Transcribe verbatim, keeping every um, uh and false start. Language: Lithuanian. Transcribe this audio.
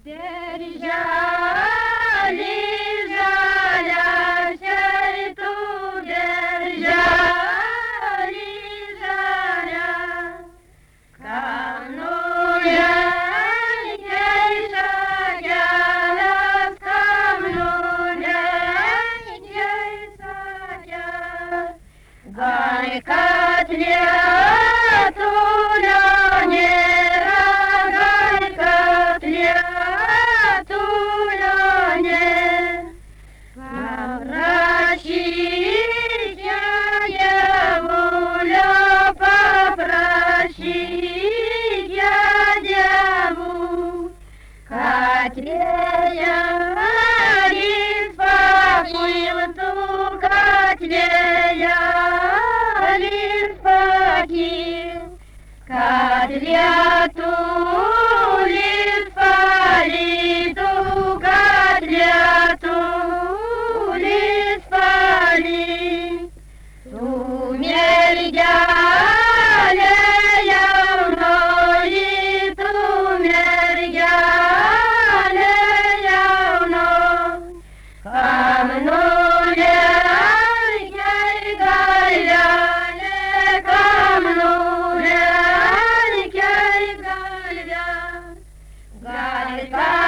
Berželi žalias, tu berželi žalias, kam nulenkei šakeles, kam nulenkei šakeles, gal kad lietulio nėra, gal kad lietulio nėra, paprašyk dievulio, paprašyk dievų, kad vėjelis papiltų, kad vėjelis pakils, kad lietulis palytų, kad lietulis palytų. Tu mergelė jaunoji, tu mergelė jaunoji, kam nulenkei galvelę, kam nulenkei galvelę, gal